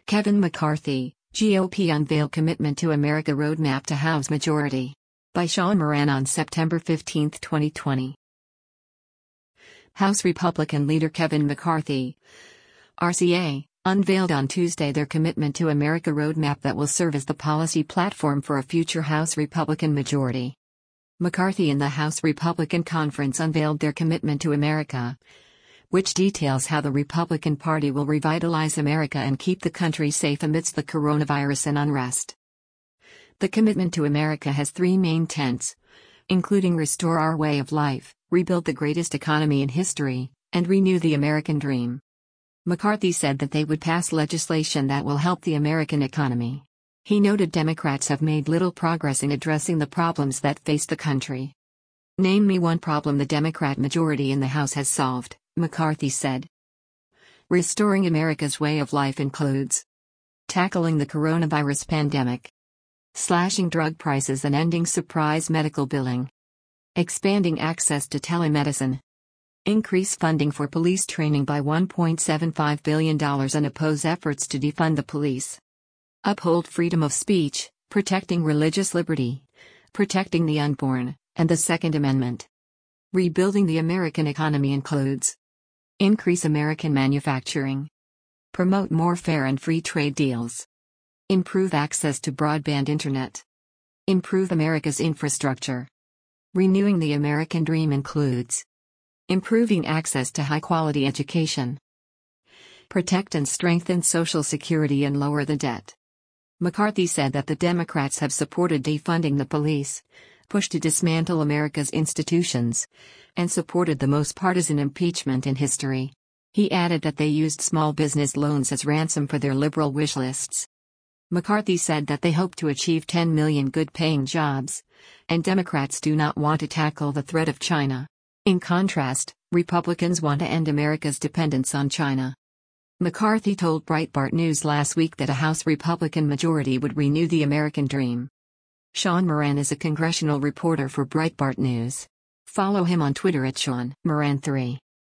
Kevin McCarthy, GOP unveiled Commitment to America Roadmap to House Majority. By Sean Moran on September 15, 2020. House Republican leader Kevin McCarthy, RCA, unveiled on Tuesday their Commitment to America roadmap that will serve as the policy platform for a future House Republican majority. McCarthy and the House Republican Conference unveiled their Commitment to America, which details how the Republican Party will revitalize America and keep the country safe amidst the coronavirus and unrest. The Commitment to America has three main tenets, including restore our way of life, rebuild the greatest economy in history, and renew the American dream. McCarthy said that they would pass legislation that will help the American economy. He noted Democrats have made little progress in addressing the problems that face the country. Name me one problem the Democrat majority in the House has solved, McCarthy said. Restoring America's way of life includes tackling the coronavirus pandemic, slashing drug prices and ending surprise medical billing, expanding access to telemedicine, increase funding for police training by $1.75 billion and oppose efforts to defund the police, uphold freedom of speech, protecting religious liberty, protecting the unborn, and the Second Amendment. Rebuilding the American economy includes increase American manufacturing, promote more fair and free trade deals, improve access to broadband internet, improve America's infrastructure. Renewing the American dream includes improving access to high-quality education, protect and strengthen Social Security and lower the debt. McCarthy said that the Democrats have supported defunding the police, pushed to dismantle America's institutions, and supported the most partisan impeachment in history. He added that they used small business loans as ransom for their liberal wish lists. McCarthy said that they hope to achieve 10 million good-paying jobs, and Democrats do not want to tackle the threat of China. In contrast, Republicans want to end America's dependence on China. McCarthy told Breitbart News last week that a House Republican majority would renew the American dream. Sean Moran is a congressional reporter for Breitbart News. Follow him on Twitter at Sean Moran3.